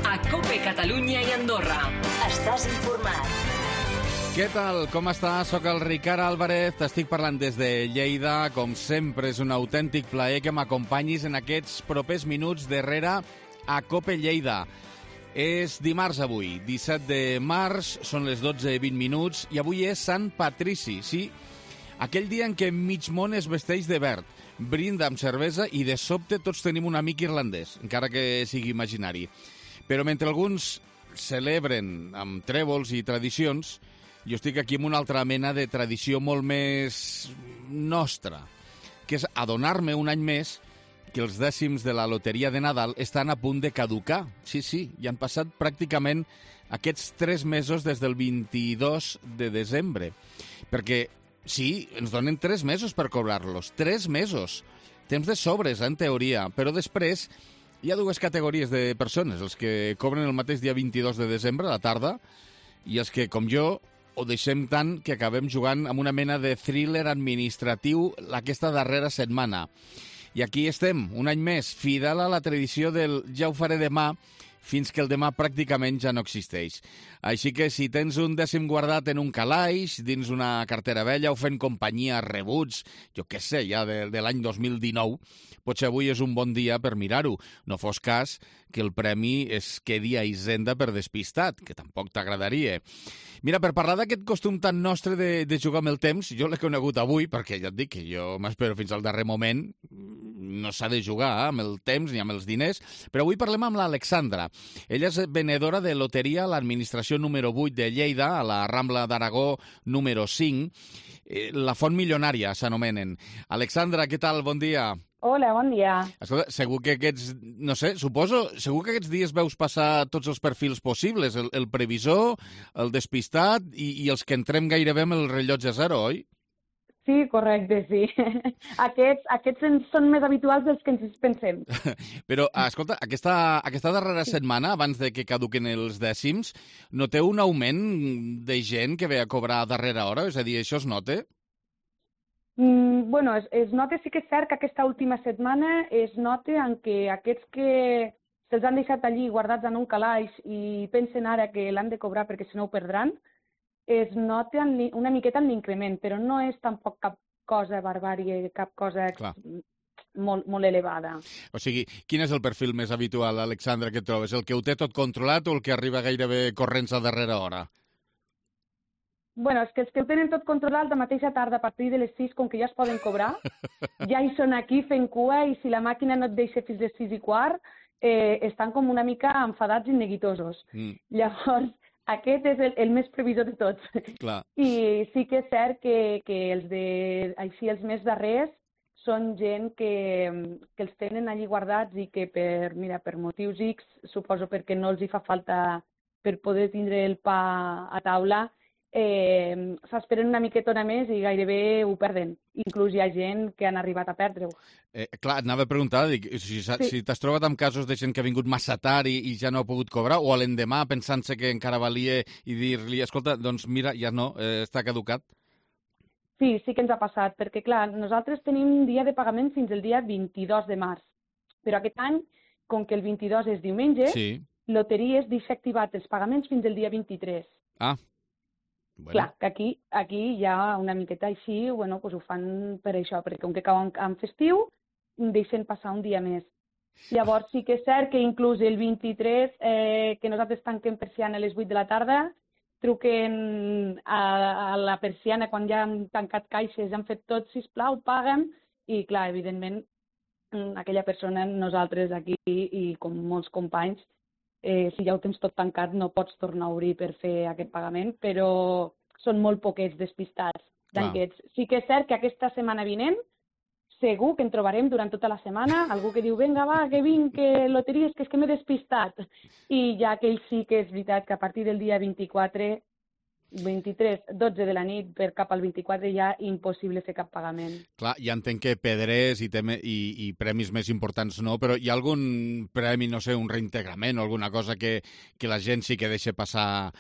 a COPE Catalunya i Andorra. Estàs informat. Què tal? Com estàs? Soc el Ricard Álvarez, t'estic parlant des de Lleida. Com sempre, és un autèntic plaer que m'acompanyis en aquests propers minuts darrere a COPE Lleida. És dimarts avui, 17 de març, són les 12:20 i avui és Sant Patrici, sí, aquell dia en què mig món es vesteix de verd, brinda amb cervesa i de sobte tots tenim un amic irlandès, encara que sigui imaginari. Però mentre alguns celebren amb trèvols i tradicions, jo estic aquí amb una altra mena de tradició molt més nostra, que és adonar-me un any més que els dècims de la loteria de Nadal estan a punt de caducar. Sí, ja han passat pràcticament aquests 3 mesos des del 22 de desembre. Perquè, sí, ens donen 3 mesos per cobrar-los. 3 mesos. Temps de sobres, en teoria. Però després hi ha 2 categories de persones. Els que cobren el mateix dia 22 de desembre, a la tarda, i els que, com jo, ho deixem tant que acabem jugant amb una mena de thriller administratiu aquesta darrera setmana. I aquí estem, un any més, fidel a la tradició del ja ho faré demà, fins que el demà pràcticament ja no existeix. Així que si tens un dècim guardat en un calaix, dins una cartera vella o fent companyia rebuts, jo què sé, ja de l'any 2019, potser avui és un bon dia per mirar-ho. No fos cas que el premi es quedi a Hisenda per despistat, que tampoc t'agradaria. Mira, per parlar d'aquest costum tan nostre de jugar amb el temps, jo l'he conegut avui, perquè ja et dic que jo m'espero fins al darrer moment, no s'ha de jugar amb el temps ni amb els diners, però avui parlem amb l'Alexandra. Ella és venedora de loteria a l'administració número 8 de Lleida, a la Rambla d'Aragó número 5, la Font Milionària s'anomenen. Alexandra, què tal? Bon dia. Hola, bon dia. Escolta, segur que segur que aquests dies veus passar tots els perfils possibles, el previsor, el despistat i els que entrem gairebé amb el rellotge zero, oi? Sí, correcte, sí. Aquests són més habituals dels que ens pensem. Però, escolta, aquesta darrera setmana, abans de que caduquen els dècims, noteu un augment de gent que ve a cobrar a darrera hora? És a dir, això es nota? Bueno, es nota, sí que és cert que aquesta última setmana es nota en què aquests que se'ls han deixat allí guardats en un calaix i pensen ara que l'han de cobrar perquè si no ho perdran, es nota una miqueta en l'increment, però no és tampoc cap cosa barbària, cap cosa molt elevada. O sigui, quin és el perfil més habitual, Alexandra, que trobes? El que ho té tot controlat o el que arriba gairebé corrents a darrera hora? Bueno, és que els que ho tenen tot controlat de mateixa tarda a partir de les 6, com que ja es poden cobrar, ja hi són aquí fent cua i si la màquina no et deixa fins les 6:15, estan com una mica enfadats i neguitosos. Llavors, aquest és el més previsor de tots. Clar. I sí que és cert que els més darrers són gent que els tenen allí guardats i que per motius X, suposo perquè no els hi fa falta per poder tindre el pa a taula, s'esperen una miquetona més i gairebé ho perden. Inclús hi ha gent que han arribat a perdre-ho. Clar, et anava a preguntar, si t'has trobat amb casos de gent que ha vingut massa tard i ja no ha pogut cobrar, o a l'endemà pensant-se que encara valia i dir-li, escolta, doncs mira, ja no, està caducat. Sí que ens ha passat, perquè clar, nosaltres tenim dia de pagament fins el dia 22 de març, però aquest any, com que el 22 és diumenge, Loteries deixa activats els pagaments fins el dia 23. Bueno. Clar, que aquí ja una miqueta així, bueno, pues ho fan per això, perquè com que cauen en festiu, deixen passar un dia més. Llavors sí que és cert que inclús el 23, que nosaltres tanquem persiana a les 8 de la tarda, truquen a la persiana quan ja han tancat caixes, han fet tot, sisplau, paga'm, i clar, evidentment, aquella persona, nosaltres aquí i com molts companys, si ja ho tens tot tancat no pots tornar a obrir per fer aquest pagament, però són molt poquets despistats d'aquests. Sí que és cert que aquesta setmana vinent segur que en trobarem durant tota la setmana algú que diu, vinga, va, que vinc, que loteries, que és que m'he despistat. I ja aquell sí que és veritat que a partir del dia 24, 23, 12 de la nit per cap al 24 ja impossible fer cap pagament. Clar, ja entenc que pedrers i premis més importants no, però hi ha algun premi, no sé, un reintegrament o alguna cosa que la gent sí que deixa passar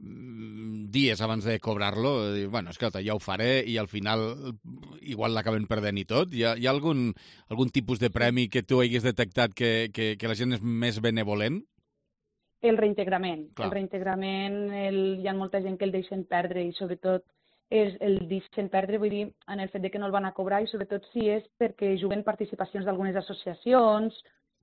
dies abans de cobrar-lo? Bueno, escolta, ja ho faré i al final igual l'acaben perdent i tot. Hi ha algun tipus de premi que tu haguis detectat que la gent és més benevolent? el reintegrament. Clar. El reintegrament hi ha molta gent que el deixen perdre i sobretot el deixen perdre, vull dir, en el fet de que no el van a cobrar i sobretot si és perquè juguen participacions d'algunes associacions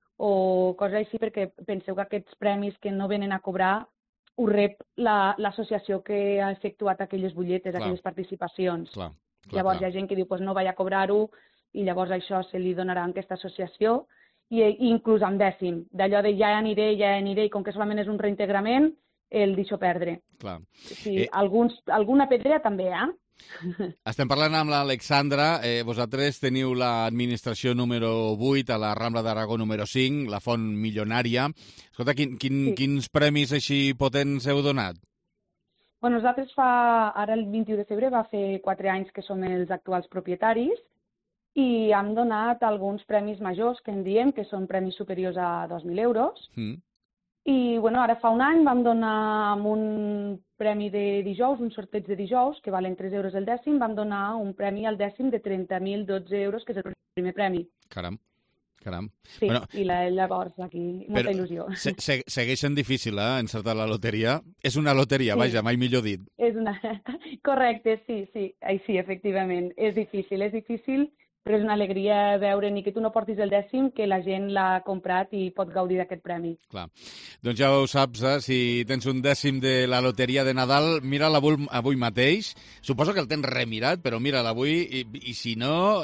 o coses així, perquè penseu que aquests premis que no venen a cobrar ho rep l'associació que ha efectuat aquelles butlletes, aquelles participacions. Llavors hi ha gent que diu, no vaig a cobrar-ho, i llavors això se li donarà a aquesta associació, i inclús amb dècim, d'allò de ja aniré, i com que solament és un reintegrament, el deixo perdre. Clar. Sí, alguna pedrera també, Estem parlant amb l'Alexandra. Vosaltres teniu l'administració número 8 a la Rambla d'Aragó número 5, la Font Milionària. Escolta, quins premis així potents heu donat? Bueno, nosaltres ara el 21 de febrer va fer 4 anys que som els actuals propietaris i hem donat alguns premis majors que en diem, que són premis superiors a 2.000 euros. I bueno, ara fa un any vam donar un premi de dijous, un sorteig de dijous, que valen 3 euros el dècim, vam donar un premi al dècim de 30.012 euros, que és el primer premi. Caram. Sí, bueno, i llavors aquí molta il·lusió. Segueix sent difícil, encertar la loteria. És una loteria, vaja, mai millor dit. Correcte, sí, així, efectivament. És difícil, però és una alegria veure ni que tu no portis el dècim, que la gent l'ha comprat i pot gaudir d'aquest premi. Clar. Doncs ja ho saps, si tens un dècim de la loteria de Nadal, mira'l avui mateix. Suposo que el tens remirat, però mira'l avui i si no,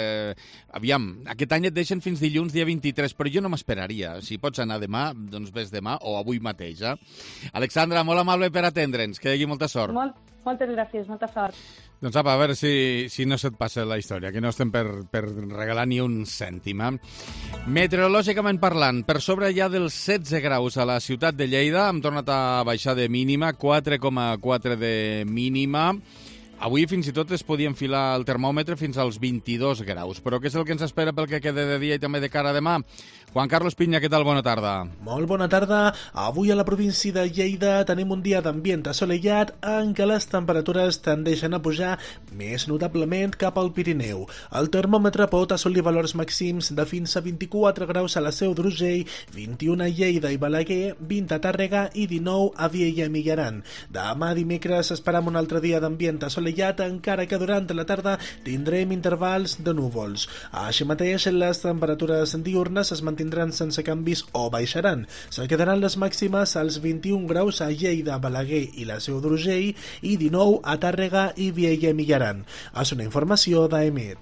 aviam, aquest any et deixen fins dilluns, dia 23, però jo no m'esperaria. Si pots anar demà, doncs ves demà o avui mateix. Alexandra, molt amable per atendre'ns, que hi hagi molta sort. Moltes gràcies, molta sort. Doncs apa, a veure si no se't passa la història, que no estem per regalar ni un cèntim. Meteorològicament parlant, per sobre ja dels 16 graus a la ciutat de Lleida, hem tornat a baixar de mínima, 4,4 de mínima. Avui fins i tot es podia enfilar el termòmetre fins als 22 graus. Però què és el que ens espera pel que queda de dia i també de cara a demà? Juan Carlos Piña, què tal? Bona tarda. Molt bona tarda. Avui a la província de Lleida tenim un dia d'ambient assolellat en què les temperatures tendeixen a pujar més notablement cap al Pirineu. El termòmetre pot assolir valors màxims de fins a 24 graus a la Seu d'Urgell, 21 a Lleida i Balaguer, 20 a Tàrrega i 19 a Viella i Millaran. Demà dimecres esperam un altre dia d'ambient assolellat, encara que durant la tarda tindrem intervals de núvols. Així mateix, les temperatures diurnes es mantindran sense canvis o baixaran. Se quedaran les màximes als 21 graus a Lleida, Balaguer i la Seu d'Urgell i 19 a Tàrrega i Viella i Millaran. És una informació d'AEMET.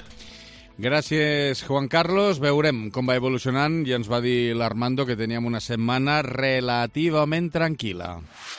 Gràcies, Juan Carlos. Veurem com va evolucionant. Ja ens va dir l'Armando que teníem una setmana relativament tranquil·la.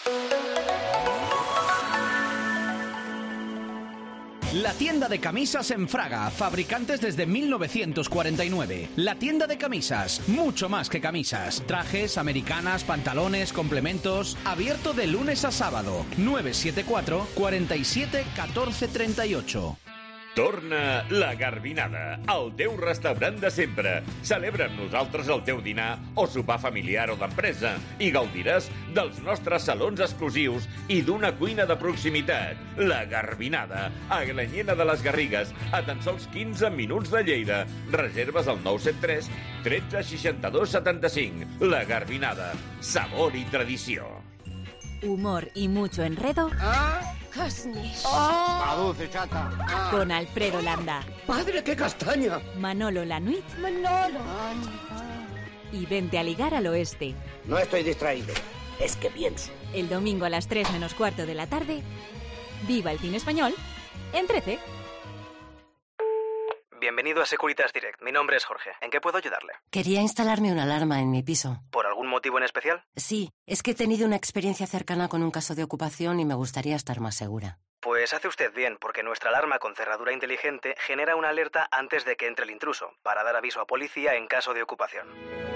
La tienda de camisas en Fraga, fabricantes desde 1949. La tienda de camisas, mucho más que camisas. Trajes, americanas, pantalones, complementos. Abierto de lunes a sábado. 974 47 14 38. Torna la Garbinada, el teu restaurant de sempre. Celebra amb nosaltres el teu dinar o sopar familiar o d'empresa i gaudiràs dels nostres salons exclusius i d'una cuina de proximitat. La Garbinada, a Glanyena de les Garrigues, a tan sols 15 minuts de Lleida. Reserves al 973 13 62 75. La Garbinada, sabor y tradició. Humor y mucho enredo. Casnis. Traduce, chata. Con Alfredo Landa. Padre, qué castaña. Manolo Lanuit. Manolo. Y Vente a ligar al oeste. No estoy distraído, es que pienso. El domingo a las 3 menos cuarto de la tarde. Viva el cine español en 13. Bienvenido a Securitas Direct. Mi nombre es Jorge. ¿En qué puedo ayudarle? Quería instalarme una alarma en mi piso. ¿Por algún motivo en especial? Sí, es que he tenido una experiencia cercana con un caso de ocupación y me gustaría estar más segura. Pues hace usted bien, porque nuestra alarma con cerradura inteligente genera una alerta antes de que entre el intruso, para dar aviso a policía en caso de ocupación.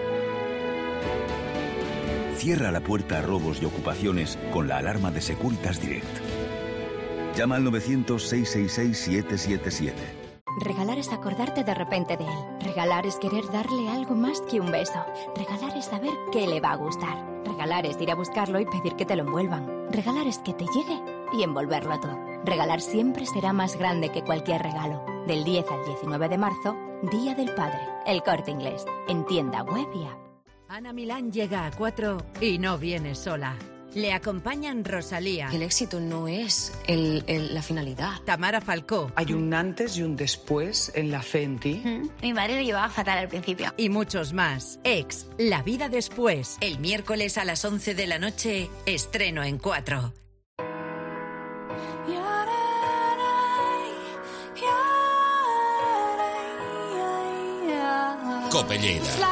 Cierra la puerta a robos y ocupaciones con la alarma de Securitas Direct. Llama al 900-666-777. Regalar es acordarte de repente de él. Regalar es querer darle algo más que un beso. Regalar es saber qué le va a gustar. Regalar es ir a buscarlo y pedir que te lo envuelvan. Regalar es que te llegue y envolverlo todo. Regalar siempre será más grande que cualquier regalo. Del 10 al 19 de marzo, Día del Padre. El Corte Inglés. En tienda web y app. Ana Milán llega a 4 y no viene sola. Le acompañan Rosalía. El éxito no es la finalidad. Tamara Falcó. Hay un antes y un después en la fe en ti. Mi madre lo llevaba fatal al principio. Y muchos más. Ex, La vida después. El miércoles a las 11 de la noche, estreno en 4. Cope Lleida.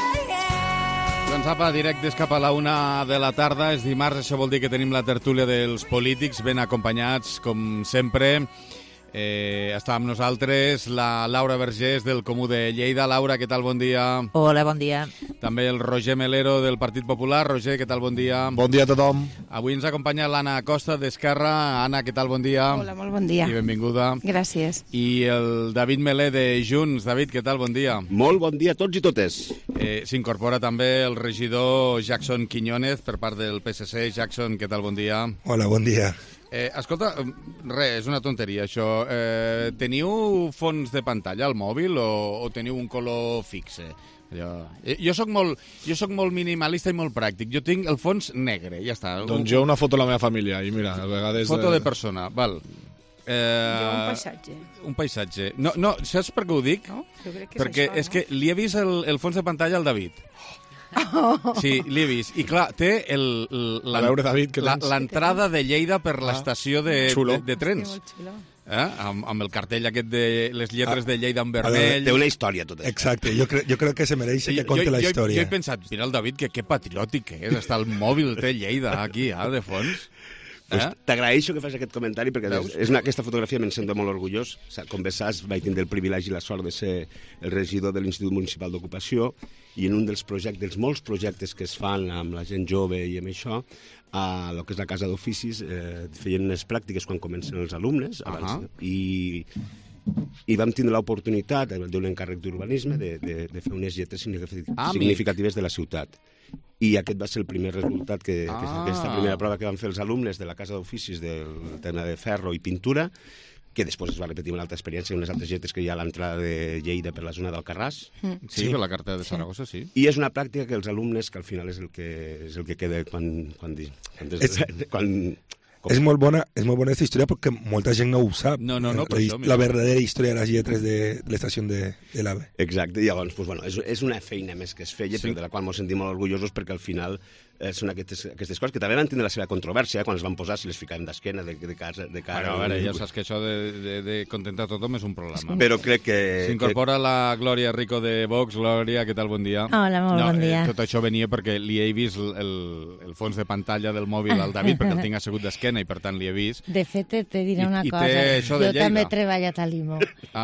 Doncs apa, directes cap a la 1 de la tarda. És dimarts, això vol dir que tenim la tertúlia dels polítics ben acompanyats, com sempre. Està amb nosaltres la Laura Vergés del Comú de Lleida. Laura, què tal? Bon dia. Hola, bon dia. També el Roger Melero del Partit Popular. Roger, què tal? Bon dia. Bon dia a tothom. Avui ens acompanya l'Anna Costa d'Esquerra. Anna, què tal? Bon dia. Hola, molt bon dia. I benvinguda. Gràcies. I el David Melé de Junts. David, què tal? Bon dia. Molt bon dia a tots i totes. S'incorpora també el regidor Jackson Quiñónez per part del PSC. Jackson, què tal? Bon dia. Hola, bon dia. Escolta, res, és una tonteria això. Teniu fons de pantalla al mòbil o teniu un color fixe? Jo soc molt minimalista i molt pràctic. Jo tinc el fons negre, ja està. Doncs jo una foto de la meva família i mira, a vegades... Foto de persona, val. Jo un paisatge. Un paisatge. No, saps per què ho dic? No? Jo crec que perquè és que li he vist el fons de pantalla al David. Sí, l'he vist. I clar, té l'entrada de Lleida per l'estació de trens. Amb el cartell aquest de les lletres de Lleida en vermell. Té una història, tot això. Exacte, jo crec que se mereix que conti la història. Jo he pensat, mira el David, que patriòtic que és. Està el mòbil, té Lleida aquí, de fons. Pues t'agraeixo que fas aquest comentari perquè aquesta fotografia me'n sento molt orgullós. Com bé saps, vaig tindre el privilegi i la sort de ser el regidor de l'Institut Municipal d'Ocupació i en un dels molts projectes que es fan amb la gent jove i amb això, a el que és la Casa d'Oficis, feien unes pràctiques quan comencen els alumnes i vam tindre l'oportunitat, d'un encàrrec d'urbanisme, de fer unes lletres significatives de la ciutat. I aquest va ser el primer resultat, aquesta primera prova que van fer els alumnes de la Casa d'Oficis del tema de ferro i pintura, que després es va repetir una altra experiència, unes altres lletres que hi ha a l'entrada de Lleida per la zona d'Alcarràs. Sí, per la carta de Saragossa, sí. I és una pràctica que els alumnes, que al final és el que queda quan És molt bona aquesta història perquè molta gent no ho sap. No, per això. La verdadera història de les lletres de l'estació de l'AVE. Exacte, i llavors, és una feina més que es feia, però de la qual ens sentim molt orgullosos perquè al final són aquestes coses que també van tindre la seva controvèrsia quan les van posar, si les ficàvem d'esquena, de cara. A veure, ja saps que això de contentar tothom és un problema. Però crec que... S'incorpora la Glòria Rico de Vox. Glòria, què tal? Bon dia. Hola, molt bon dia. Tot això venia perquè li he vist el fons de pantalla del mòbil al David, perquè el tinc assegut d'esquena i per tant li he vist. De fet, te diré una cosa. Jo també he treballat a l'IMO.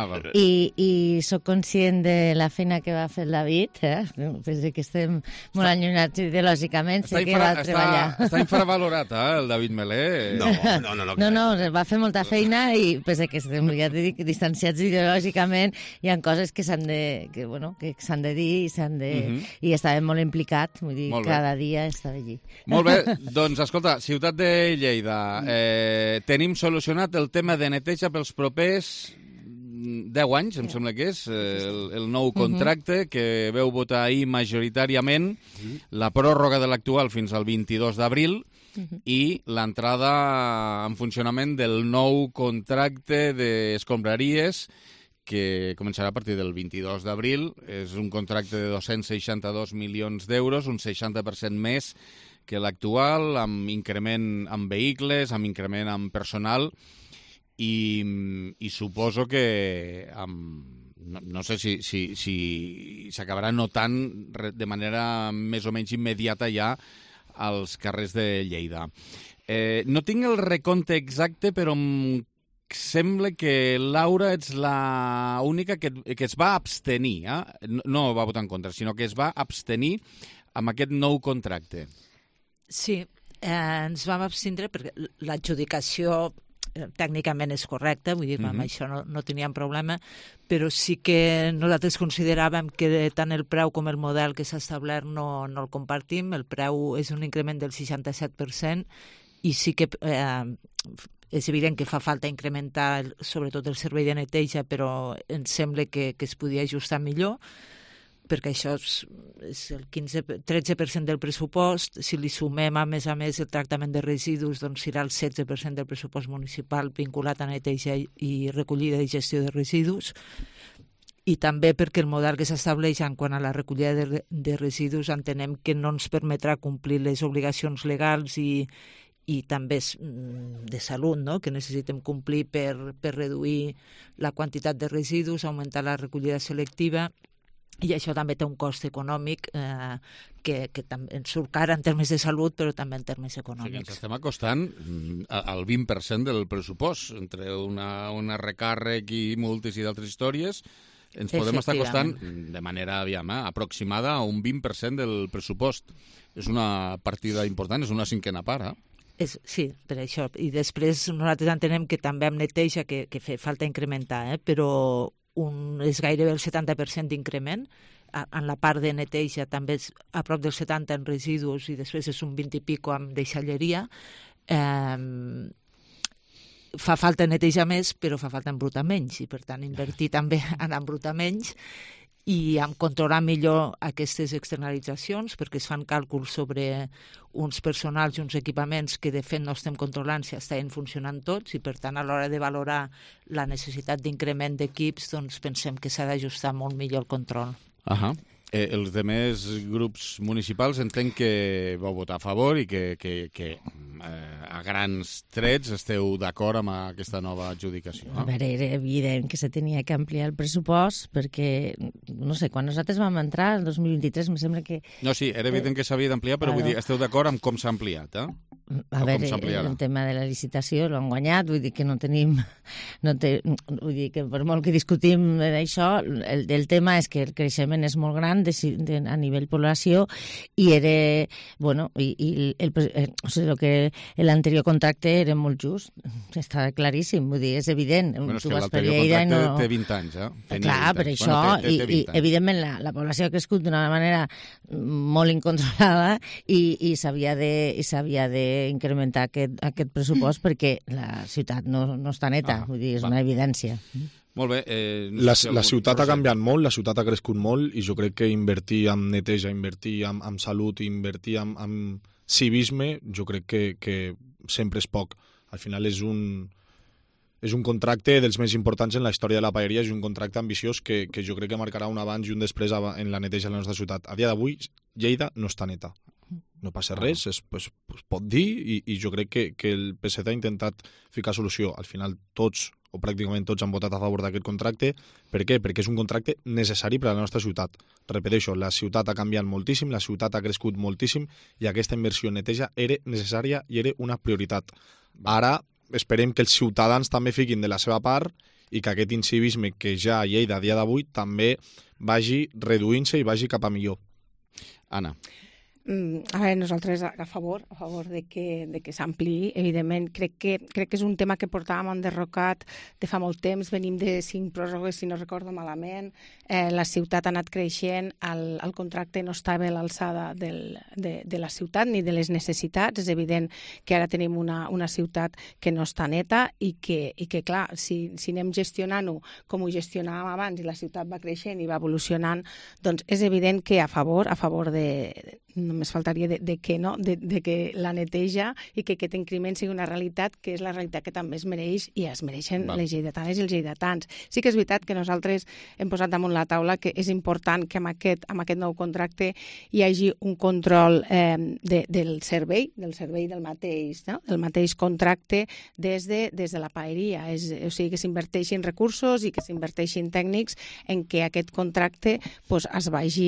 I soc conscient de la feina que va fer el David, penso que estem molt allunyats ideològicament. Està infravalorat, el David Melé. No, va fer molta feina i penso que estem, ja t'he dit, distanciats ideològicament. Hi ha coses que s'han de dir i estava molt implicat, vull dir, cada dia estava allí. Molt bé, doncs escolta, ciutat de Lleida, tenim solucionat el tema de neteja pels propers 10 anys, em sembla que és, el nou contracte que veu votar ahir majoritàriament, la pròrroga de l'actual fins al 22 d'abril i l'entrada en funcionament del nou contracte d'escombraries que començarà a partir del 22 d'abril. És un contracte de 262 milions d'euros, un 60% més que l'actual, amb increment en vehicles, amb increment en personal, i suposo que no sé si s'acabarà notant de manera més o menys immediata ja als carrers de Lleida. No tinc el recompte exacte, però em sembla que Laura ets l'única que es va abstenir, no va votar en contra, sinó que es va abstenir amb aquest nou contracte. Sí, ens vam abstindre perquè l'adjudicació tècnicament és correcta, vull dir, amb això no teníem problema, però sí que nosaltres consideràvem que tant el preu com el model que s'ha establert no el compartim. El preu és un increment del 67% i sí que és evident que fa falta incrementar sobretot el servei de neteja, però ens sembla que es podia ajustar millor. perquè això és el 13% del pressupost. Si li sumem, a més el tractament de residus, doncs serà el 16% del pressupost municipal vinculat a neteja i recollida i gestió de residus. I també perquè el model que s'estableix en quant a la recollida de residus entenem que no ens permetrà complir les obligacions legals i també de salut, no? Que necessitem complir per reduir la quantitat de residus, augmentar la recollida selectiva, i això també té un cost econòmic que també ens surt car en termes de salut, però també en termes econòmics. O sigui, ens estem acostant al 20% del pressupost, entre una recàrrec i multes i d'altres històries. Ens podem estar acostant de manera aproximada a un 20% del pressupost. És una partida important, és una cinquena part, Sí, per això. I després nosaltres entenem que també amb neteja, que falta incrementar, però és gairebé el 70% d'increment. En la part de neteja també és a prop del 70% en residus i després és un 20 i pico amb deixalleria. Fa falta netejar més, però fa falta embrutar menys, i per tant invertir també en embrutar menys i en controlar millor aquestes externalitzacions, perquè es fan càlculs sobre uns personals i uns equipaments que de fet no estem controlant si estan funcionant tots, i per tant a l'hora de valorar la necessitat d'increment d'equips doncs pensem que s'ha d'ajustar molt millor el control. Els demés grups municipals entenc que vau votar a favor i que a grans trets esteu d'acord amb aquesta nova adjudicació. A veure, era evident que se tenia que ampliar el pressupost perquè, no sé, quan nosaltres vam entrar, el 2023, em sembla que... No, sí, era evident que s'havia d'ampliar, però vull dir, esteu d'acord amb com s'ha ampliat, A veure, el tema de la licitació l'han guanyat, vull dir que no tenim... Vull dir que per molt que discutim d'això, el tema és que el creixement és molt gran a nivell població i era... Bueno, o sigui, que l'anterior contracte era molt just, està claríssim, vull dir, és evident. Bueno, és que l'anterior contracte té 20 anys, Clar, per això, i evidentment la població ha crescut d'una manera molt incontrolada i s'havia d'incrementar aquest pressupost perquè la ciutat no està neta, vull dir, és una evidència. Molt bé. La ciutat ha canviat molt, la ciutat ha crescut molt i jo crec que invertir en neteja, invertir en salut, invertir en civisme, jo crec que sempre és poc. Al final és un contracte dels més importants en la història de la paeria, és un contracte ambiciós que jo crec que marcarà un abans i un després en la neteja de la nostra ciutat. A dia d'avui, Lleida no està neta. No passa res, es pot dir, i jo crec que el PSC ha intentat ficar solució. Al final tots, o pràcticament tots, han votat a favor d'aquest contracte. Per què? Perquè és un contracte necessari per a la nostra ciutat. Repeteixo, la ciutat ha canviat moltíssim, la ciutat ha crescut moltíssim, i aquesta inversió en neteja era necessària i era una prioritat. Ara esperem que els ciutadans també fiquin de la seva part i que aquest incivisme que ja a Lleida a dia d'avui també vagi reduint-se i vagi cap a millor. Anna. A veure, nosaltres a favor de que s'ampliï. Evidentment, crec que és un tema que portàvem enderrocat de fa molt temps. Venim de 5 pròrrogues, si no recordo malament. La ciutat ha anat creixent, el contracte no estava a l'alçada de la ciutat ni de les necessitats. És evident que ara tenim una ciutat que no està neta i que clar, si anem gestionant-ho com ho gestionàvem abans i la ciutat va creixent i va evolucionant, doncs és evident que a favor de només faltaria de que la neteja i que aquest increment sigui una realitat que és la realitat que també es mereix i es mereixen les lleidatanes i els lleidatans. Sí que és veritat que nosaltres hem posat damunt la taula que és important que amb aquest nou contracte hi hagi un control del servei del mateix contracte des de la paeria. O sigui, que s'inverteixin recursos i que s'inverteixin tècnics en què aquest contracte es vagi,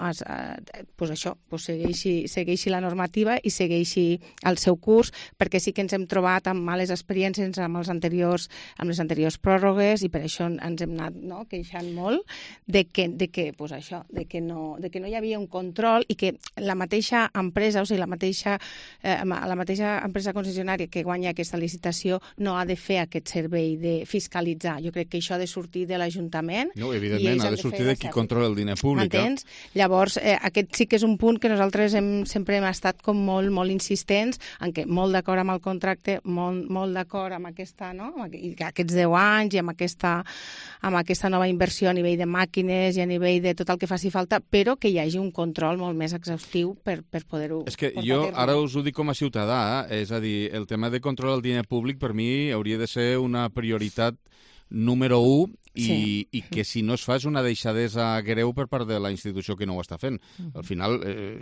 segueixi la normativa i segueixi el seu curs, perquè sí que ens hem trobat amb males experiències amb les anteriors pròrrogues i per això ens hem anat queixant molt de que no hi havia un control i que la mateixa empresa, o sigui, la mateixa empresa concessionària que guanya aquesta licitació no ha de fer aquest servei de fiscalitzar. Jo crec que això ha de sortir de l'Ajuntament. No, evidentment, ha de sortir de qui controla el diner públic. M'entens? Llavors, aquest sí que és un punt que nosaltres nosaltres sempre hem estat com molt insistents en que molt d'acord amb el contracte, molt d'acord amb aquesta, no? Aquests 10 anys i amb aquesta nova inversió a nivell de màquines i a nivell de tot el que faci falta, però que hi hagi un control molt més exhaustiu per poder-ho... És que jo ara us ho dic com a ciutadà, és a dir, el tema de controlar el diner públic per mi hauria de ser una prioritat número 1 i que si no es fa és una deixadesa greu per part de la institució que no ho està fent. Al final,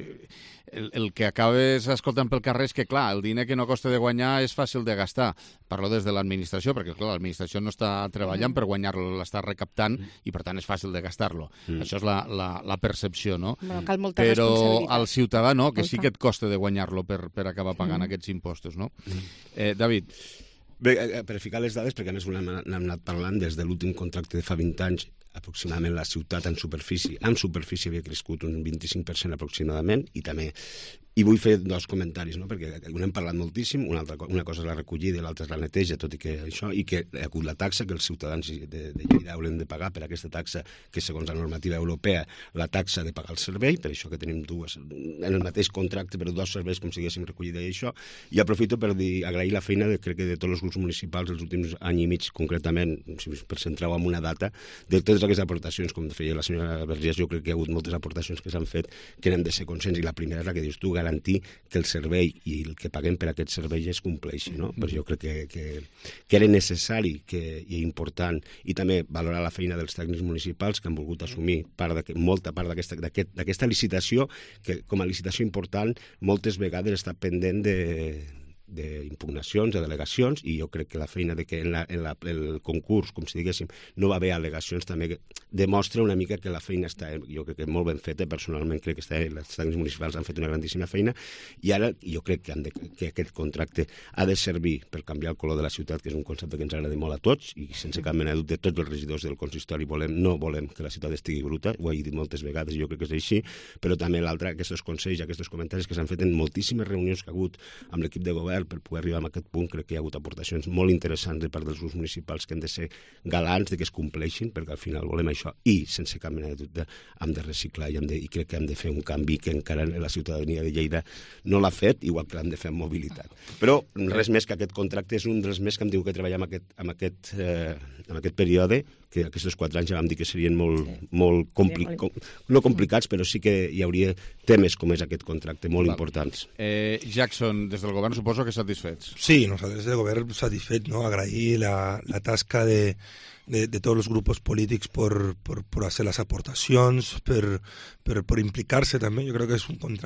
el que acabes escoltant pel carrer és que, clar, el diner que no costa de guanyar és fàcil de gastar. Parlo des de l'administració, perquè, clar, l'administració no està treballant per guanyar-lo, l'està recaptant i, per tant, és fàcil de gastar-lo. Això és la percepció, no? Cal molta però responsabilitat. al ciutadà no, que sí que et costa de guanyar-lo per acabar pagant aquests impostos, no? David. Bé, per ficar les dades, perquè a més n'hem anat parlant des de l'últim contracte de fa 20 anys, aproximadament la ciutat en superfície havia crescut un 25% aproximadament, i vull fer dos comentaris, no? Perquè n'hem parlat moltíssim, una cosa és la recollida i l'altra és la neteja, tot i que això, i que hi ha hagut la taxa que els ciutadans de Lleida haurem de pagar per aquesta taxa, que segons la normativa europea, la taxa de pagar el servei, per això que tenim dues, en el mateix contracte, però dos serveis com si diguéssim recollida i això, i aprofito per agrair la feina crec que de tots els grups municipals els últims any i mig, concretament, per centrar-ho en una data, de totes aquestes aportacions, com feia la senyora Vergés, jo crec que hi ha hagut moltes aportacions que s'han fet que n'hem de ser conscients, i la primera és la que dius tu, garantir que el servei i el que paguem per aquest servei es compleixi, no? Però jo crec que era necessari i important, i també valorar la feina dels tècnics municipals que han volgut assumir molta part d'aquesta licitació, que com a licitació important moltes vegades està pendent d'impugnacions, de delegacions, i jo crec que la feina de que en el concurs, com si diguéssim, no va haver al·legacions, també demostra una mica que la feina està, jo crec que molt ben feta, personalment crec que els tècnics municipals han fet una grandíssima feina, i ara jo crec que aquest contracte ha de servir per canviar el color de la ciutat, que és un concepte que ens agrada molt a tots, i sense cap mena de dubte tots els regidors del consistori no volem que la ciutat estigui bruta, ho he dit moltes vegades i jo crec que és així, però també l'altre, aquests consells, aquests comentaris que s'han fet en moltíssimes reunions que ha hagut amb l'equip de govern per poder arribar a aquest punt, crec que hi ha hagut aportacions molt interessants de part dels grups municipals que hem de ser galants de que es compleixin, perquè al final volem això, i sense cap mena de dubte hem de reciclar i crec que hem de fer un canvi que encara la ciutadania de Lleida no l'ha fet, igual que l'hem de fer amb mobilitat. Però res més que aquest contracte és un dels més que hem tingut que treballar en aquest període, que aquests 4 anys ja vam dir que serien molt complicats, però sí que hi hauria temes com és aquest contracte molt importants. Jackson, des del govern suposo que satisfets. Sí, nosaltres del govern satisfets, ¿no? Agrair la tasca de todos los grupos políticos por hacer las aportacions, por implicar-se també. Jo crec que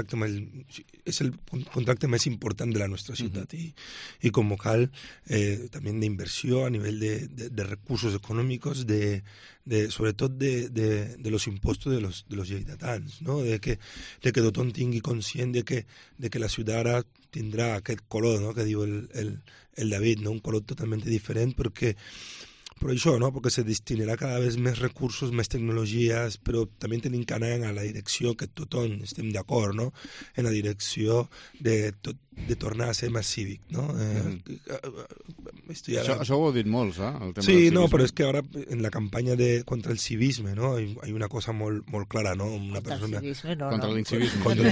és el contracte més important de la nostra ciutat i com cal també d'inversió a nivell de recursos econòmics, sobretot de los impostos de los lleidatans, ¿no? De que tothom tingui conscient de que la ciutat ara tindrà aquest color, ¿no? Que diu el David, ¿no? Un color totalment diferent, per això, no? Perquè se destinarà cada vegada més recursos, més tecnologies, però també tenim que anar a la direcció que tothom estem d'acord, no? En la direcció de tornar a ser més cívic, no? Això ho heu dit molts, el tema sí, del no, però és que ara en la campanya contra el civisme, no? Hay una cosa molt clara, no? Una persona... Contra l'incivisme. Contra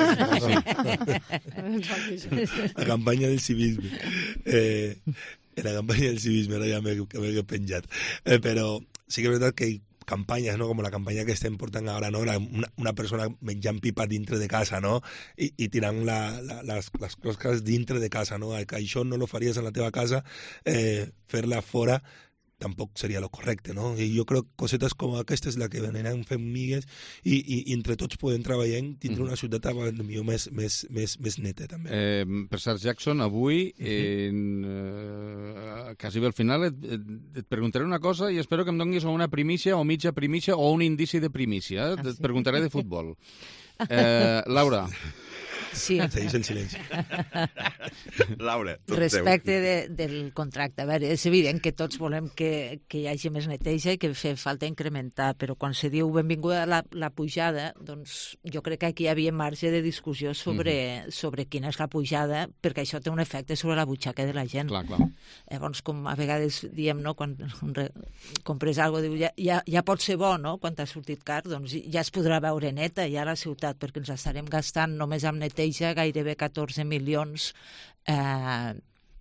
l'incivisme. La campanya del civisme. En la campanya del civisme, ara ja m'he penjat. Però sí que és veritat que hi ha campanyes, no? Com la campanya que estem portant ara, no? Una persona menjant pipa dintre de casa, no? I tirant les closques dintre de casa, no? Que això no lo faries en la teva casa, fer-la fora tampoc seria lo correcte, no? I jo crec que cosetes com aquestes la que aniran fent migues i entre tots podem treballar en tindre una ciutat millor més neta, també. Per cert, Jackson, avui, quasi bé al final, et preguntaré una cosa i espero que em donis una primícia o mitja primícia o un indici de primícia. Et preguntaré de futbol. Laura. Sí. Segueix en silenci. Laura, tot respecte del contracte. A veure, és evident que tots volem que hi hagi més neteja i que fa falta incrementar, però quan se diu benvinguda la pujada, doncs jo crec que aquí hi havia marge de discussió sobre quina és la pujada, perquè això té un efecte sobre la butxaca de la gent. Clar. Llavors, com a vegades diem, no, quan compres alguna cosa, diu, ja pot ser bo, no?, quan t'ha sortit car, doncs ja es podrà veure neta ja a la ciutat, perquè ens estarem gastant només amb neteja gairebé 14 milions a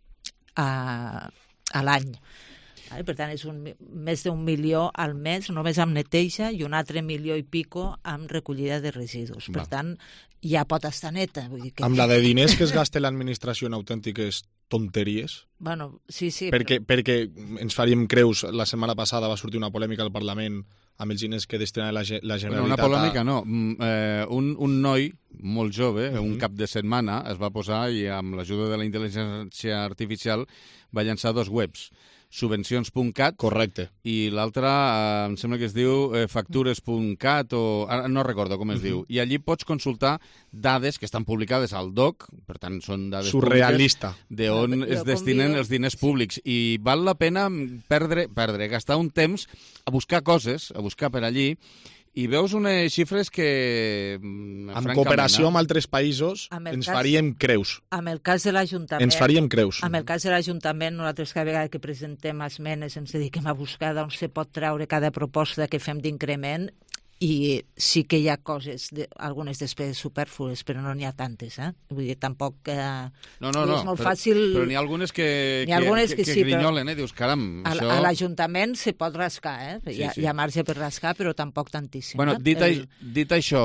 l'any. Per tant, és més d'1 milió al mes només amb neteja i un altre milió i pico amb recollida de residus. Per tant, ja pot estar neta. Vull dir que... Amb la de diners que es gasta l'administració en autèntiques tonteries. Bueno, sí. Perquè ens faríem creus. La setmana passada va sortir una polèmica al Parlament amb els diners que destina la Generalitat. Una polèmica no. Un noi molt jove, un cap de setmana, es va posar i amb l'ajuda de la intel·ligència artificial va llançar 2 webs. Subvencions.cat. Correcte. I l'altra, em sembla que es diu factures.cat o... no recordo com es diu. I allí pots consultar dades que estan publicades al DOC, per tant són dades surrealista d'on es destinen els diners públics. I val la pena gastar un temps a buscar coses, a buscar per allí, i veus unes xifres que... En cooperació amb altres països ens faríem creus. Amb el cas de l'Ajuntament... Ens faríem creus. Amb el cas de l'Ajuntament, nosaltres cada vegada que presentem esmenes ens dediquem a buscar d'on se pot treure cada proposta que fem d'increment, i sí que hi ha coses, algunes despeses superflues, però no n'hi ha tantes, Vull dir, tampoc... No, és molt fàcil... Però n'hi ha algunes que grinyolen, dius, caram, això... A l'Ajuntament se pot rascar, Hi ha marge per rascar, però tampoc tantíssim. Bueno, dit això,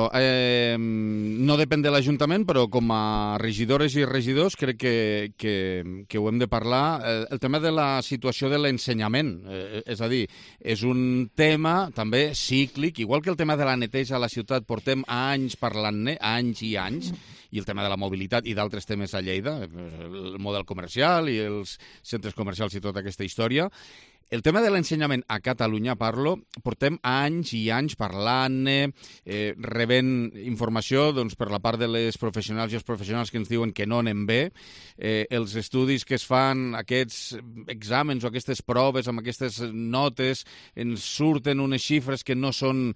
no depèn de l'Ajuntament, però com a regidores i regidors crec que ho hem de parlar. El tema de la situació de l'ensenyament, és a dir, és un tema també cíclic, igual que el tema de la neteja a la ciutat portem anys parlant-ne, anys i anys, i el tema de la mobilitat i d'altres temes a Lleida, el model comercial i els centres comercials i tota aquesta història. El tema de l'ensenyament a Catalunya, portem anys i anys parlant-ne, rebent informació per la part de les professionals i els professionals que ens diuen que no anem bé. Els estudis que es fan, aquests exàmens o aquestes proves amb aquestes notes, ens surten unes xifres que no són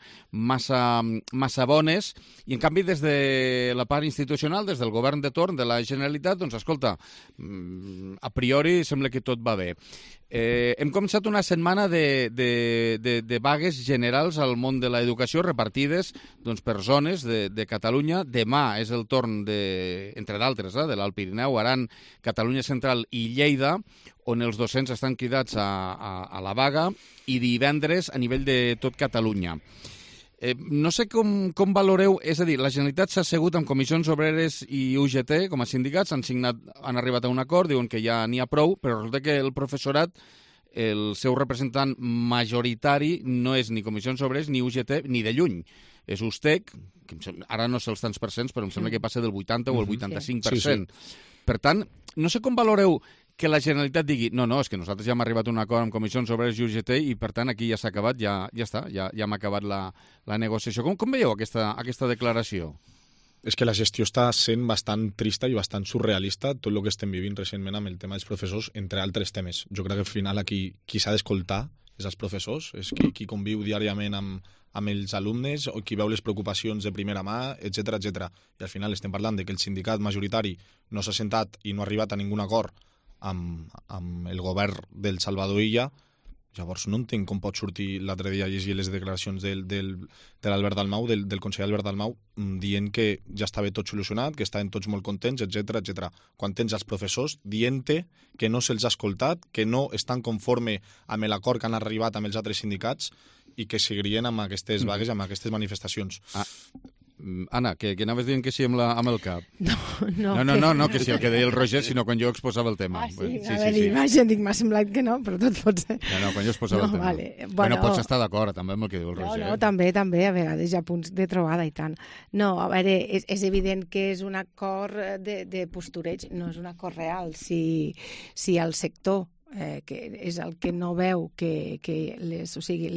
massa bones, i en canvi des de la part institucional, des del govern de torn de la Generalitat, doncs escolta, a priori sembla que tot va bé. Hem començat una setmana de vagues generals al món de l'educació repartides per zones de Catalunya. Demà és el torn, entre d'altres, de l'Alt Pirineu, Aran, Catalunya Central i Lleida, on els docents estan cridats a la vaga, i divendres a nivell de tot Catalunya. No sé com valoreu, és a dir, la Generalitat s'ha assegut amb Comissions Obreres i UGT com a sindicats, han arribat a un acord, diuen que ja n'hi ha prou, però resulta que el professorat, el seu representant majoritari, no és ni Comissions Obreres ni UGT ni de lluny. És USTEC, que ara no sé els tants percents, però em sembla que passa del 80 o el 85%. Per tant, no sé com valoreu que la Generalitat digui, no, és que nosaltres ja hem arribat a un acord amb Comissions Obreres i UGT i, per tant, aquí ja s'ha acabat, ja està, ja hem acabat la negociació. Com veieu aquesta declaració? És que la gestió està sent bastant trista i bastant surrealista, tot el que estem vivint recentment amb el tema dels professors, entre altres temes. Jo crec que al final aquí qui s'ha d'escoltar és els professors, és qui conviu diàriament amb els alumnes o qui veu les preocupacions de primera mà, etc. I al final estem parlant de que el sindicat majoritari no s'ha sentat i no ha arribat a ningun acord amb el govern del Salvador Illa. Llavors no entenc com pot sortir l'altre dia a llegir les declaracions de l'Albert Dalmau, del conseller Albert Dalmau, dient que ja estava tot solucionat, que estaven tots molt contents, etc. Quan tens els professors dient-te que no se'ls ha escoltat, que no estan conforme amb l'acord que han arribat amb els altres sindicats i que seguirien amb aquestes vagues, amb aquestes manifestacions. Anna, que anaves dient que sí amb el cap. No, que sí el que deia el Roger, sinó quan jo exposava el tema. Sí. M'ha semblat que no, però tot pot ser. No, quan jo exposava el tema. Bueno, pots estar d'acord també amb el que diu el Roger. No, també, a vegades hi ha punts de trobada i tant. No, a veure, és evident que és un acord de postureig, no és un acord real. Si el sector que és el que no veu que les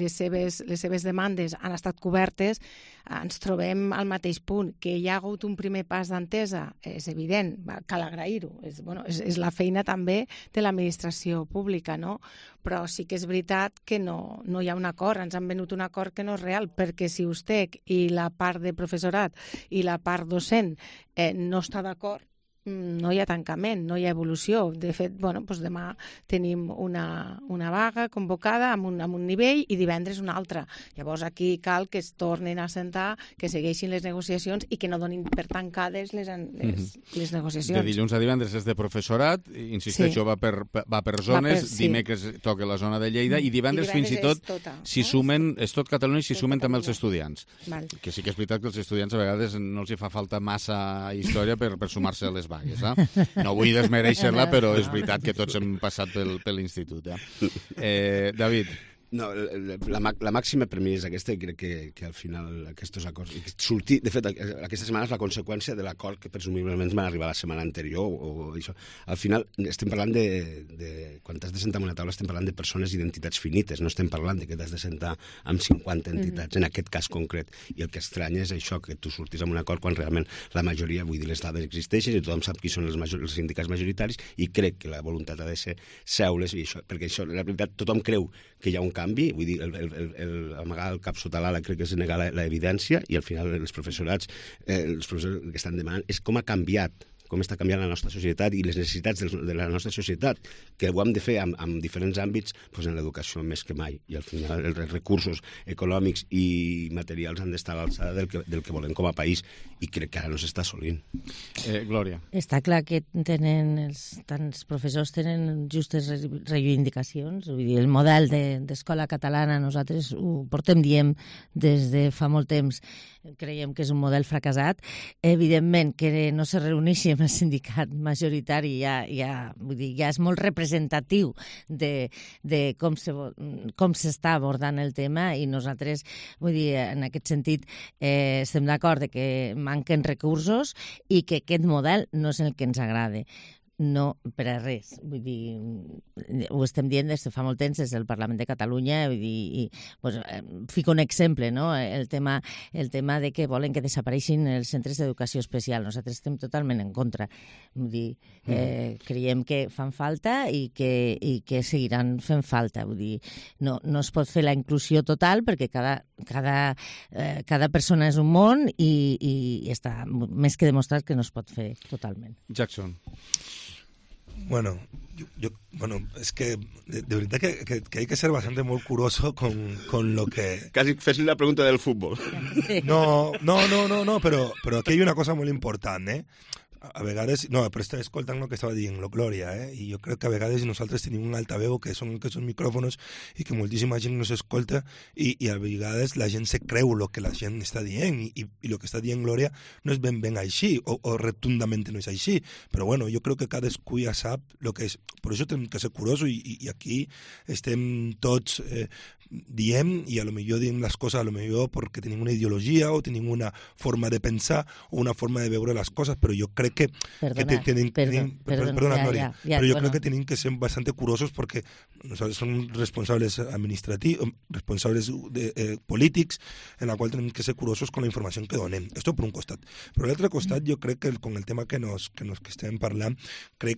seves demandes han estat cobertes, ens trobem al mateix punt, que hi ha hagut un primer pas d'entesa, és evident, cal agrair-ho, és la feina també de l'administració pública, no? Però sí que és veritat que no hi ha un acord, ens han venut un acord que no és real, perquè si USTEC i la part de professorat i la part docent no està d'acord, no hi ha tancament, no hi ha evolució. De fet, demà tenim una vaga convocada amb un nivell i divendres una altra. Llavors aquí cal que es tornin a sentar, que segueixin les negociacions i que no donin per tancades les negociacions. De dilluns a divendres és de professorat, insisteixo, va per zones, dimecres toca la zona de Lleida i divendres fins i tot s'hi sumen, és tot Catalunya i s'hi sumen també els estudiants. Que sí que és veritat que els estudiants a vegades no els hi fa falta massa història per sumar-se a les vagues. No vull desmereixer-la, però és veritat que tots hem passat per l'institut. David. No, la màxima per mi és aquesta, i crec que al final aquests acords... De fet, aquesta setmana és la conseqüència de l'acord que presumiblement van arribar la setmana anterior. Al final estem parlant quan t'has de sentar en una taula estem parlant de persones i d'entitats finites, no estem parlant de que t'has de sentar amb 50 entitats, en aquest cas concret. I el que estranya és això, que tu surtis amb un acord quan realment la majoria, vull dir, les dades existeixen i tothom sap qui són els sindicats majoritaris, i crec que la voluntat ha de ser seules, perquè això, la veritat, tothom creu que hi ha un canvi, vull dir, amagar el cap sota l'ala crec que és negar l'evidència, i al final els professorats el que estan demanant és com ha canviat, com està canviant la nostra societat i les necessitats de la nostra societat, que ho hem de fer en diferents àmbits, en l'educació més que mai, i al final els recursos econòmics i materials han d'estar a l'alçada del que volem com a país, i crec que ara no s'està assolint. Glòria. Està clar que tants professors tenen justes reivindicacions, vull dir, el model d'escola catalana nosaltres ho portem dient des de fa molt temps, creiem que és un model fracassat. Evidentment que no se reuneixi amb el sindicat majoritari ja és molt representatiu de com s'està abordant el tema, i nosaltres, vull dir, en aquest sentit estem d'acord que manquen recursos i que aquest model no és el que ens agrada. No, per a res. Vull dir, ho estem dient des de fa molt temps des del Parlament de Catalunya, vull dir, fico un exemple, no? El tema de que volen que desapareixin els centres d'educació especial. Nosaltres estem totalment en contra. Vull dir, creiem que fan falta i que seguiran fent falta. Vull dir, no es pot fer la inclusió total perquè cada persona és un món i està més que demostrat que no es pot fer totalment. Jackson. Bueno, es que de verdad que hay que ser bastante muy curioso con lo que... Casi fes la pregunta del fútbol. No, pero aquí hay una cosa muy importante, a vegades... No, però estava escoltant el que estava dient la Glòria, i jo crec que a vegades nosaltres tenim un altaveu que són micròfons i que moltíssima gent no s'escolta i a vegades la gent se creu el que la gent està dient i el que està dient Glòria no és ben així o rotundament no és així, però bueno, jo crec que cadascú ja sap el que és. Per això hem que ser curosos i aquí estem tots diem, i a lo millor diem les coses a lo millor perquè tenim una ideologia o tenim una forma de pensar o una forma de veure les coses, però jo crec que tenim que ser bastante curosos perquè nosaltres som responsables administrativos, responsables polítics, en la qual tenim que ser curosos con la informació que donem. Esto per un costat. Però l'altre costat, jo crec que con el tema que estem parlant, crec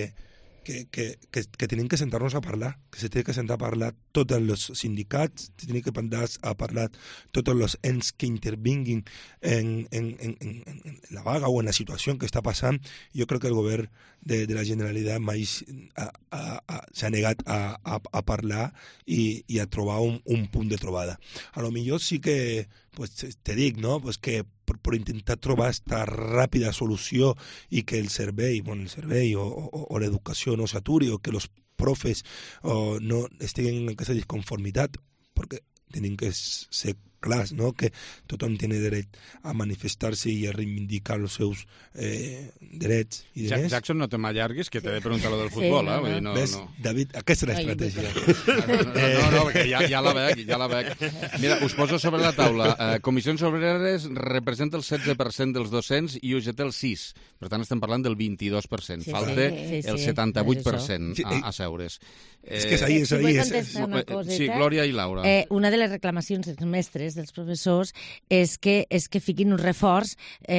que tenim que sentar-nos a parlar, que se té que sentar a parlar tots els sindicats, se té que sentar a parlar tots els ens que intervinguin en la vaga o en la situació que està passant. Jo crec que el govern de la Generalitat mai s'ha negat a parlar i a trobar un punt de trobada. A lo millor sí que, te dic, no? Que per intentar trobar aquesta ràpida solució i que el servei o l'educació no s'aturi o que els profes no estiguin en aquesta disconformitat, perquè tenim que ser clars, no? Que tothom té dret a manifestar-se i a reivindicar els seus drets i diners. Jackson, no te m'allarguis, que t'he de preguntar lo del futbol. Ves, David, aquesta és l'estratègia. No, perquè ja la veig. Mira, us poso sobre la taula. Comissions Obreres representa el 16% dels docents i UGT el 6%. Per tant, estem parlant del 22%. Falta el 78% a seure's. És que és ahí. Sí, Glòria i Laura. Una de les reclamacions dels mestres, dels professors, és que fiquin un reforç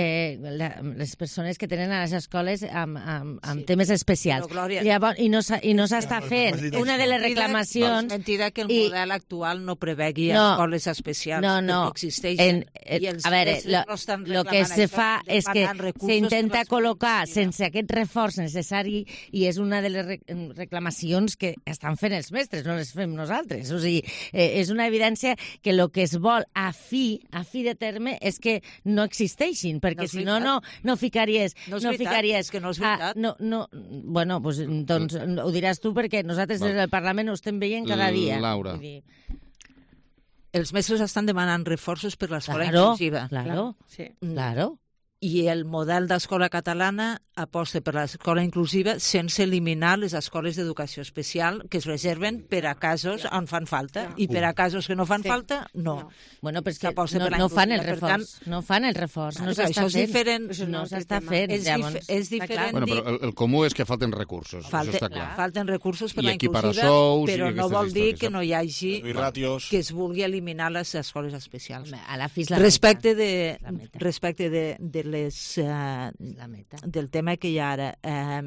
les persones que tenen a les escoles amb temes especials. I no s'està fent. Una de les reclamacions... És mentida que el model actual no prevegui escoles especials que existeixen. A veure, el que se fa és que s'intenta col·locar sense aquest reforç necessari i és una de les reclamacions que estan fent els mestres, no les fem nosaltres. O sigui, és una evidència que el que es vol a fi de terme és que no existeixin, perquè si no, no ficaries... No és veritat, que no és veritat. Bueno, doncs ho diràs tu, perquè nosaltres des del Parlament ho estem veient cada dia. Laura. Els mestres estan demanant reforços per l'escola inclusiva. Claro. I el model d'escola catalana aposta per l'escola inclusiva sense eliminar les escoles d'educació especial que es reserven per a casos on fan falta. I per a casos que no fan falta, no. Bueno, però és que no fan el reforç. No fan el reforç. No s'està fent. No s'està fent. És diferent dir... Però el comú és que falten recursos. Això està clar. Falten recursos per la inclusiva, però no vol dir que no hi hagi... que es vulgui eliminar les escoles especials. Respecte de del tema que hi ha ara,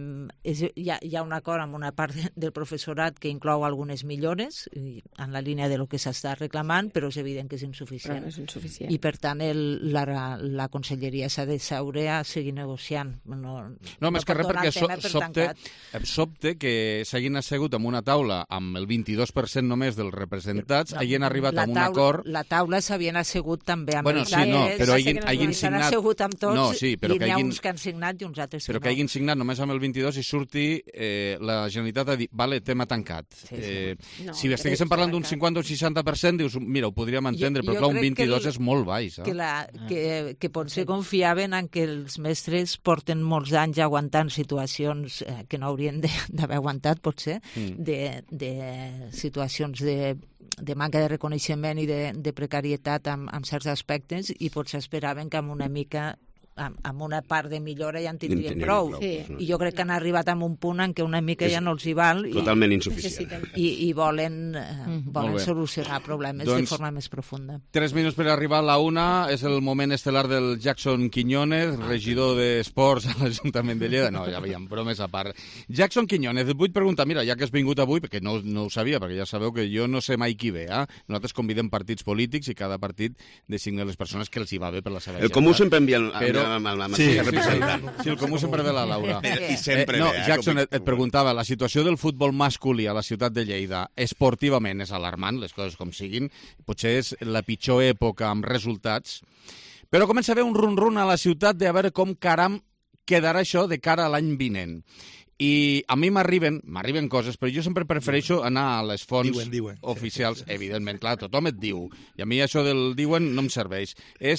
hi ha un acord amb una part del professorat que inclou algunes millores en la línia de lo que s'està reclamant, però és evident que és insuficient. I per tant la conselleria s'ha de seure a seguir negociant. No, més que res perquè sobte que s'hagin assegut en una taula amb el 22% només dels representats, hagin arribat a un acord... La taula s'havien assegut també amb els altres, però hagin signat... assegut amb tots. No, sí, però n'hi ha uns que han signat i uns altres que no. Però que hagin signat només amb el 22 i surti la Generalitat a dir, vale, tema tancat. Si estiguéssim parlant d'un 50 o 60%, dius, mira, ho podríem entendre, però clar, un 22 és molt baix. Que potser confiaven en que els mestres porten molts anys aguantant situacions que no haurien d'haver aguantat, potser, de situacions de manca de reconeixement i de precarietat en certs aspectes, i potser esperaven que amb una mica amb una part de millora ja en tindrien prou. I jo crec que han arribat a un punt en què una mica ja no els hi val totalment insuficient. I volen solucionar problemes de forma més profunda. 3 minuts per arribar a la 1. És el moment estel·lar del Jackson Quiñones, regidor d'Esports a l'Ajuntament de Lleida. No, ja veiem, bromes a part. Jackson Quiñones, et vull preguntar, mira, ja que has vingut avui, perquè no ho sabia, perquè ja sabeu que jo no sé mai qui ve, nosaltres convidem partits polítics i cada partit designa les persones que els hi va bé per la seva agenda. El Comú sempre envia Sí, el Comú sempre ve la Laura. Jackson, et preguntava, la situació del futbol masculí a la ciutat de Lleida esportivament és alarmant, les coses com siguin, potser és la pitjor època amb resultats, però comença a haver un run-run a la ciutat de a veure com caram quedarà això de cara a l'any vinent. I a mi m'arriben coses, però jo sempre prefereixo anar a les fonts oficials. Evidentment, clar, tothom et diu. I a mi això del diuen no em serveix.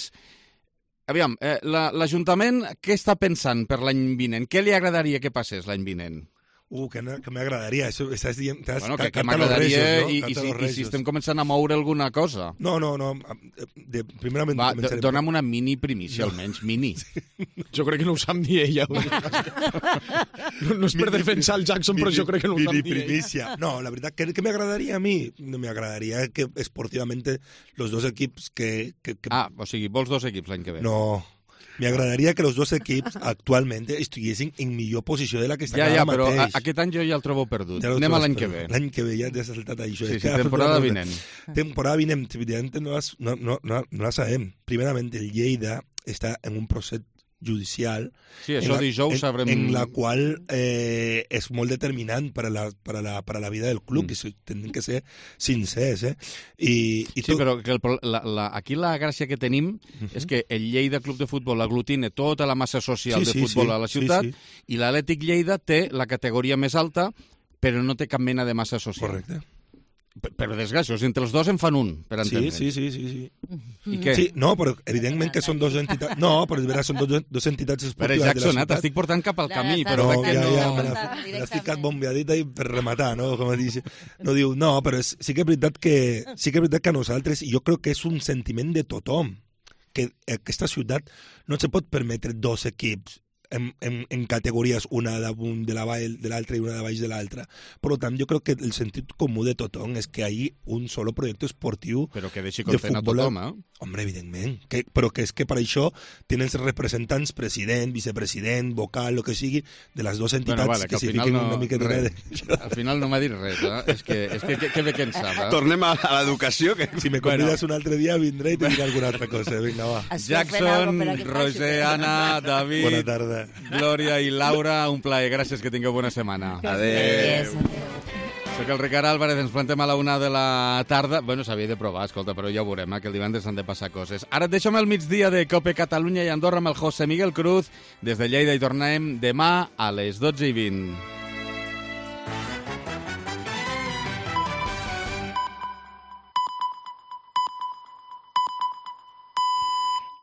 Aviam, l'Ajuntament què està pensant per l'any vinent? Què li agradaria que passés l'any vinent? Que m'agradaria. Bueno, que m'agradaria i si estem començant a moure alguna cosa. No. Primerament... Va, dona'm una mini primícia, almenys, mini. Jo crec que no ho sap ni ella. No és per defensar el Jackson, però jo crec que no ho sap ni ella. No, la veritat, què m'agradaria a mi? M'agradaria que esportivamente los dos equips que... o sigui, vols 2 equips l'any que ve? No... Me agradaria que els 2 equips actualment estiguessin en millor posició de la que estan ara mateix. Però aquest any jo ja el trobo perdut. Anem a l'any que ve. L'any que ve ja t'has saltat això. Sí, temporada vinent. Temporada vinent, evidentment, no la sabem. Primerament, el Lleida està en un procés judicial sí, això dijous sabrem... en la qual és molt determinant per a la vida del club, que tenen que ser sincers. Sí, però que aquí la gràcia que tenim és que el Lleida Club de Futbol aglutina tota la massa social de futbol a la ciutat i l'Atlètic Lleida té la categoria més alta, però no té cap mena de massa social. Correcte. Però desgràcies, entre els dos en fan un, per entendre. Sí. I què? Sí, no, però evidentment que són dos entitats... No, però són dos entitats esportives Jackson, de la ciutat. t'estic portant cap al camí, però No, veig que no... me l'has ficat bombeadita i per rematar, no? Com dius. No diu, no, però sí que és veritat que a nosaltres, i jo crec que és un sentiment de tothom, que aquesta ciutat no se pot permetre dos equips en categories, una damunt de l'altra i una de baix de l'altra. Per tant, jo crec que el sentit comú de tothom és que hi ha un solo projecte esportiu però que deixi content a tothom, eh? Hombre, evidentment. Però que és que per això tenen els representants, president, vicepresident, vocal, el que sigui, de les dues entitats que s'hi fiquin una miqueta de... Al final no m'ha dit res, eh? És que què bé que en sap, eh? Tornem a l'educació. Si me convides un altre dia vindré i te diré alguna altra cosa. Vinga, va. Jackson, Roger, Anna, David... Bona tarda. Glòria i Laura, un plaer. Gràcies, que tingueu bona setmana. Adéu. Soc el Ricard Álvarez, ens plantem a la 1 de la tarda. Bueno, s'havia de provar, escolta, però ja ho veurem, que el divendres han de passar coses. Ara et deixem el migdia de Cope Catalunya i Andorra amb el José Miguel Cruz. Des de Lleida hi tornem demà a les 12:20.